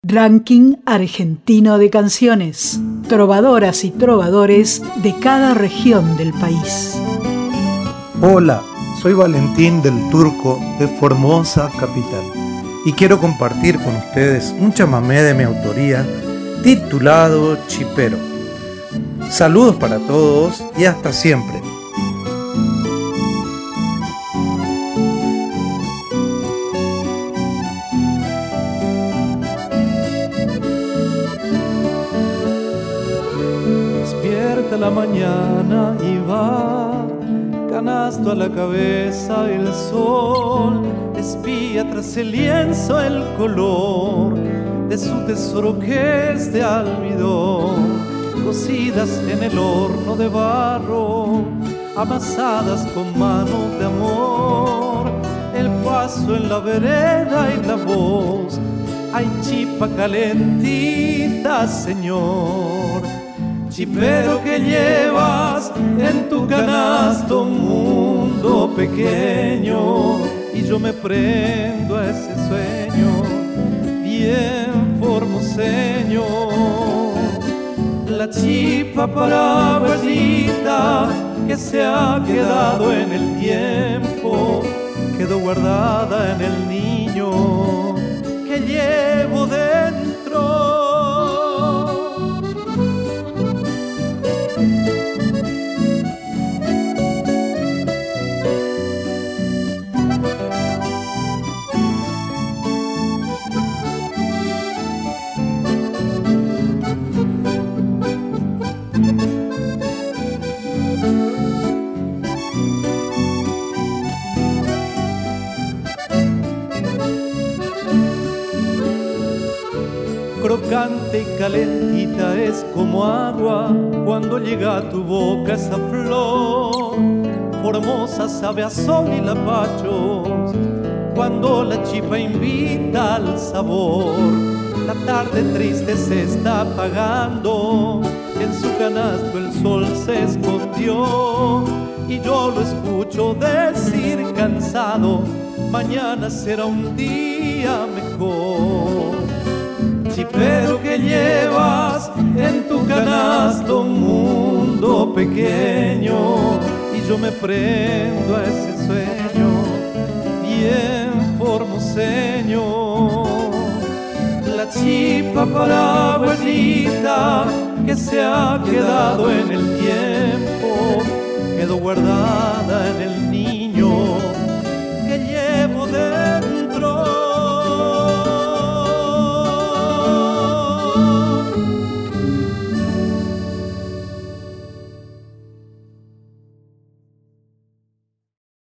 Ranking argentino de canciones. Trovadoras y trovadores de cada región del país. Hola, soy Valentín del Turco de Formosa Capital y quiero compartir con ustedes un chamamé de mi autoría titulado Chipero. Saludos para todos y hasta siempre. Despierta la mañana y va, canasto a la cabeza, el sol espía tras el lienzo el color de su tesoro que es de almidón, cocidas en el horno de barro, amasadas con manos de amor, el paso en la vereda y la voz, ay chipa calentita, señor. Chipero que llevas en tu canasto un mundo pequeño, y yo me prendo a ese sueño bien formoseño. La chipa paraguayita que se ha quedado en el tiempo, quedó guardada en el niño que llevo dentro. Crocante y calentita es como agua cuando llega a tu boca esa flor. Formosa sabe a sol y lapachos cuando la chipa invita al sabor. La tarde triste se está apagando, en su canasto el sol se escondió, y yo lo escucho decir cansado, mañana será un día mejor. Chipero que llevas en tu canasto un mundo pequeño, y yo me prendo a ese sueño bien formoseño. La chipa paraguayita que se ha quedado en el tiempo, quedó guardada en el niño